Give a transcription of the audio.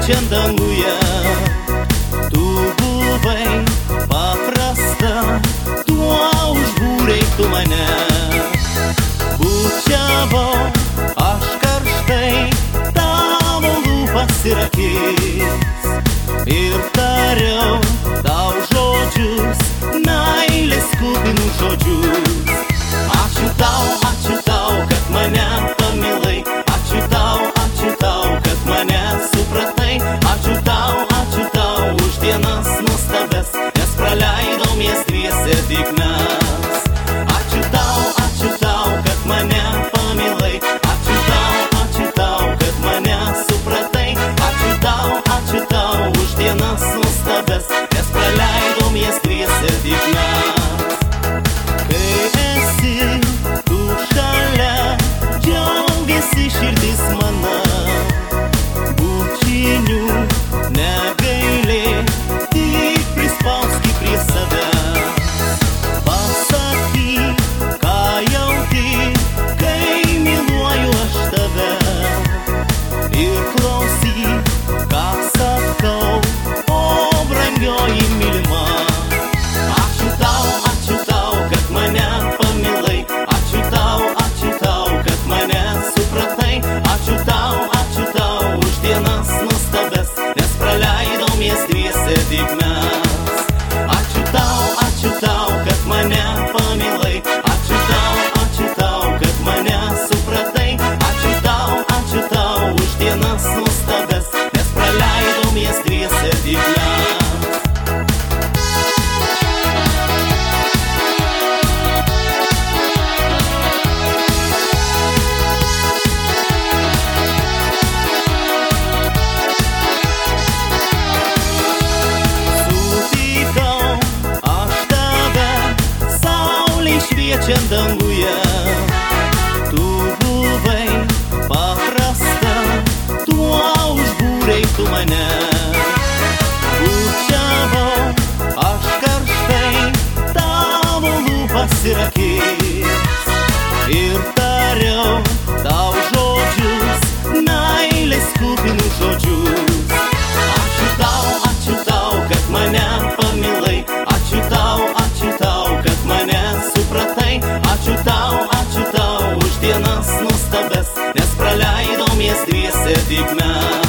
šviečiant danguje. Tu buvai paprasta, tuo užbūrei tu mane. Bučiavau aš karštai tavo lūpas ir akis ir tariau tau žodžius, meilės kupinus žodžius. Ačiū tau, kad mane pamilai. Ačiū tau, kad mane supratai. Ačiū tau už dienas nuostabes, nes praleidom jas dviese tik mes. Ačiū tau, kad mane pamilai. Ačiū tau, kad mane supratai. Ačiū tau už dienas nuostabes, nes praleidom jas dviese tik mes. Širdis mano, bučinių negailė, tik prispauski prie savęs. Pasakyk, ką jauti, kai myluoju aš tave. Ir klausyk, ką sakau, o brangioji mylima. Ačiū tau, kad mane pamilai. Ačiū tau, kad mane supratai. Ačiū tau už dienas nuostabes, nes praleidom jas dviese tik mes. Ačiū tau, kad mane pamilai. Ačiū tau, kad mane supratai. Ačiū tau už dienas nuostabes, nes praleidom jas dviese tik mes. Šviečiant danguje, tu buvai paprasta, tuo užbūrei tu mane. Bučiavau aš karštai tavo lūpas ir akis ir tariau tau žodžius, meilės kupinus žodžius. Ačiū tau, kad mane pamilai. Ačiū tau, kad mane supratai. Ačiū tau už dienas nuostabes, nes praleidom jas dviese tik mes.